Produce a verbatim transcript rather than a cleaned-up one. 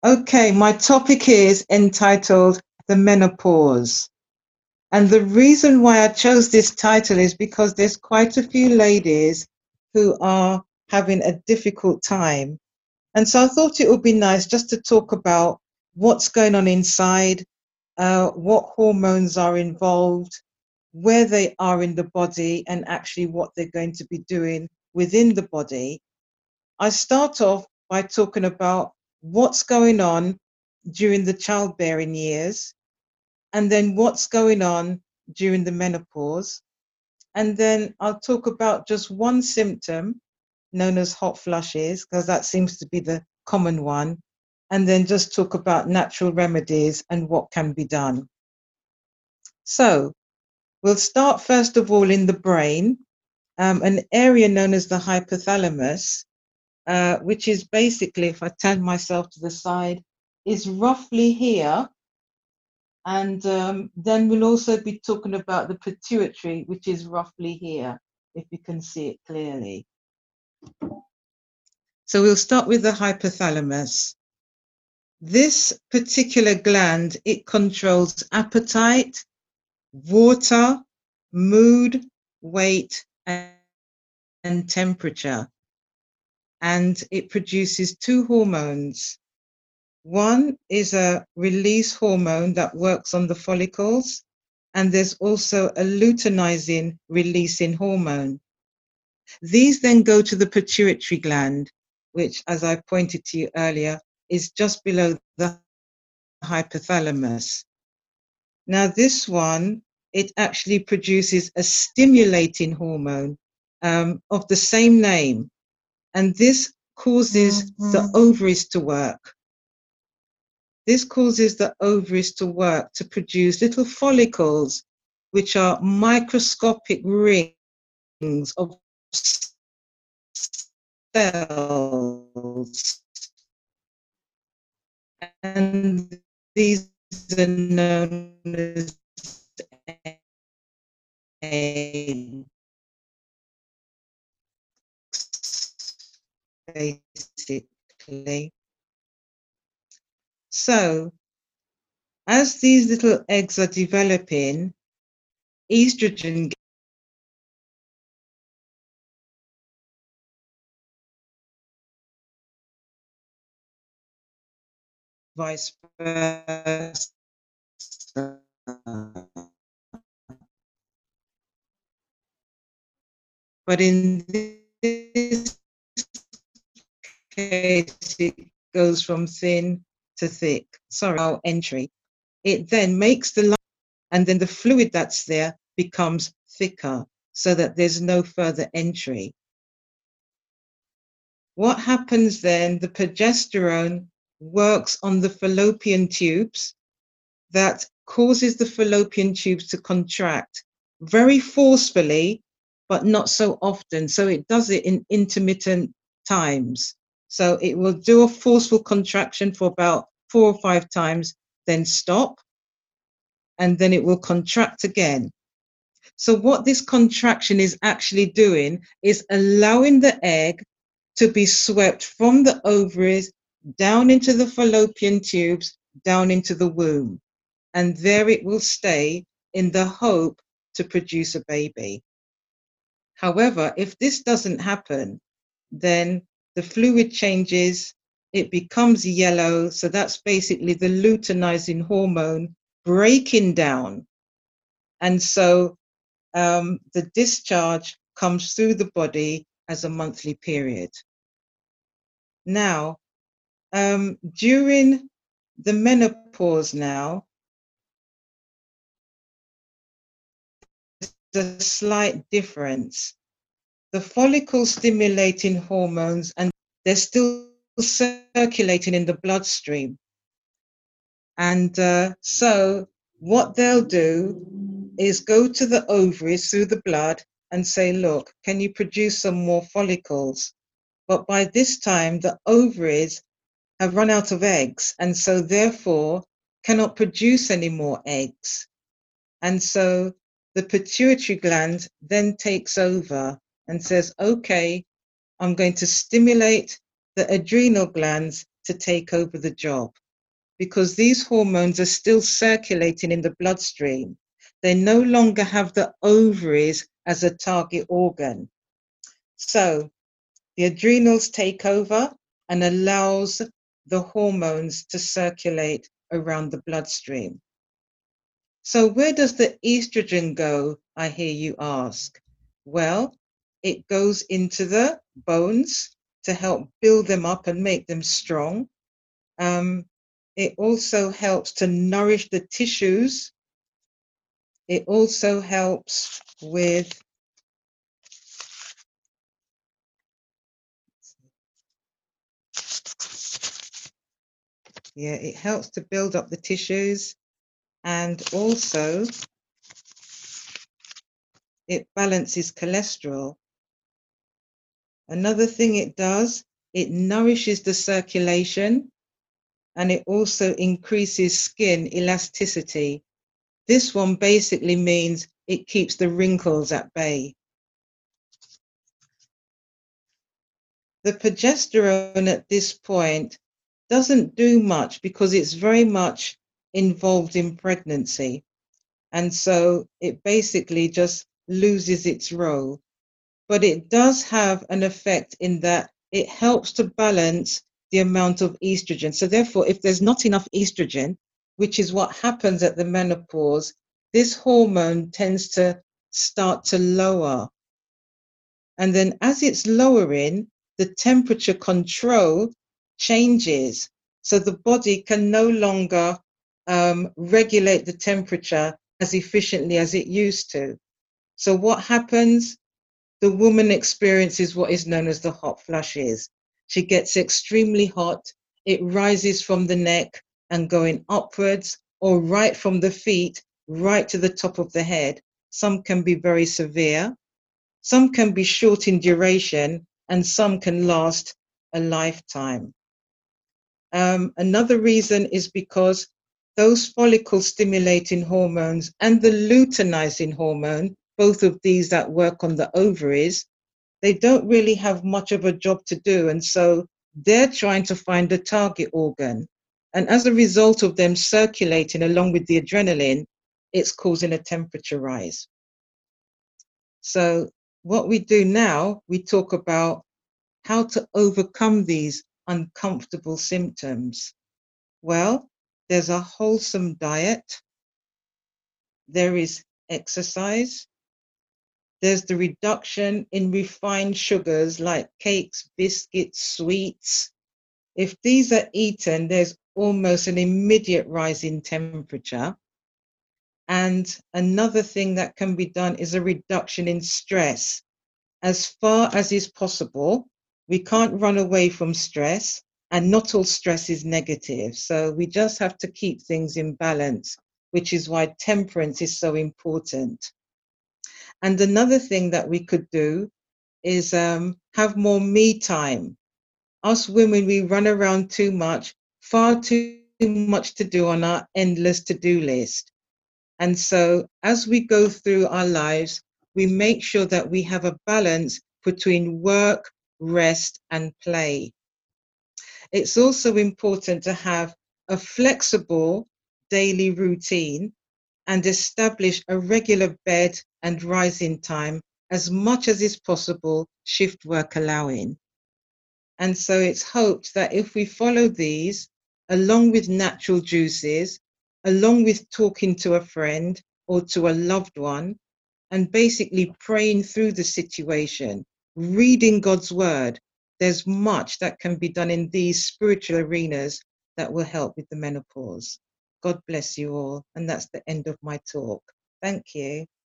Okay, my topic is entitled The Menopause. And the reason why I chose this title is because there's quite a few ladies who are having a difficult time. And so I thought it would be nice just to talk about what's going on inside, uh, what hormones are involved, where they are in the body, and actually what they're going to be doing within the body. I start off by talking about what's going on during the childbearing years, and then what's going on during the menopause. And then I'll talk about just one symptom known as hot flushes, because that seems to be the common one. And then just talk about natural remedies and what can be done. So we'll start first of all in the brain, um, an area known as the hypothalamus, uh, which is basically, if I turn myself to the side, is roughly here. And um, then we'll also be talking about the pituitary, which is roughly here, if you can see it clearly. So we'll start with the hypothalamus. This particular gland, it controls appetite, water, mood, weight, and, and temperature. And it produces two hormones. One is a release hormone that works on the follicles, and there's also a luteinizing releasing hormone. These then go to the pituitary gland, which, as I pointed to you earlier, is just below the hypothalamus. Now, this one, it actually produces a stimulating hormone um, of the same name, and this causes the ovaries to work. This causes the ovaries to work to produce little follicles, which are microscopic rings of cells. And these are known as eggs, basically. So, as these little eggs are developing, estrogen vice versa. But in this case, it goes from thin to thick. Sorry, our entry. It then makes the line, and then the fluid that's there becomes thicker so that there's no further entry. What happens then? The progesterone works on the fallopian tubes that causes the fallopian tubes to contract very forcefully, but not so often. So it does it in intermittent times. So it will do a forceful contraction for about four or five times, then stop, and then it will contract again. So what this contraction is actually doing is allowing the egg to be swept from the ovaries down into the fallopian tubes, down into the womb. And there it will stay in the hope to produce a baby. However, if this doesn't happen, then the fluid changes, it becomes yellow. So that's basically the luteinizing hormone breaking down. And so um, the discharge comes through the body as a monthly period. Now, um, during the menopause now, there's a slight difference. The follicle stimulating hormones, and they're still circulating in the bloodstream. And uh, so what they'll do is go to the ovaries through the blood and say, look, can you produce some more follicles? But by this time, the ovaries have run out of eggs, and so therefore cannot produce any more eggs. And so the pituitary gland then takes over and says, okay, I'm going to stimulate the adrenal glands to take over the job, because these hormones are still circulating in the bloodstream. They no longer have the ovaries as a target organ. So the adrenals take over and allows the hormones to circulate around the bloodstream. So where does the estrogen go, I hear you ask? Well, it goes into the bones to help build them up and make them strong. Um, it also helps to nourish the tissues. It also helps with yeah, it helps to build up the tissues, and also it balances cholesterol. Another thing it does, it nourishes the circulation, and it also increases skin elasticity. This one basically means it keeps the wrinkles at bay. The progesterone at this point doesn't do much because it's very much involved in pregnancy. And so it basically just loses its role. But it does have an effect in that it helps to balance the amount of estrogen. So therefore, if there's not enough estrogen, which is what happens at the menopause, this hormone tends to start to lower. And then as it's lowering, the temperature control changes. So the body can no longer um, regulate the temperature as efficiently as it used to. So what happens? The woman experiences what is known as the hot flushes. She gets extremely hot. It rises from the neck and going upwards, or right from the feet, right to the top of the head. Some can be very severe. Some can be short in duration, and some can last a lifetime. Um, another reason is because those follicle stimulating hormones and the luteinizing hormone, both of these that work on the ovaries, they don't really have much of a job to do. And so they're trying to find a target organ. And as a result of them circulating along with the adrenaline, it's causing a temperature rise. So what we do now, we talk about how to overcome these uncomfortable symptoms. Well, there's a wholesome diet. There is exercise. There's the reduction in refined sugars like cakes, biscuits, sweets. If these are eaten, there's almost an immediate rise in temperature. And another thing that can be done is a reduction in stress. As far as is possible, we can't run away from stress, and not all stress is negative. So we just have to keep things in balance, which is why temperance is so important. And another thing that we could do is um, have more me time. Us women, we run around too much, far too much to do on our endless to-do list. And so as we go through our lives, we make sure that we have a balance between work, rest, and play. It's also important to have a flexible daily routine and establish a regular bed and rising time as much as is possible, shift work allowing. And so it's hoped that if we follow these, along with natural juices, along with talking to a friend or to a loved one, and basically praying through the situation, reading God's word, there's much that can be done in these spiritual arenas that will help with the menopause. God bless you all. And that's the end of my talk. Thank you.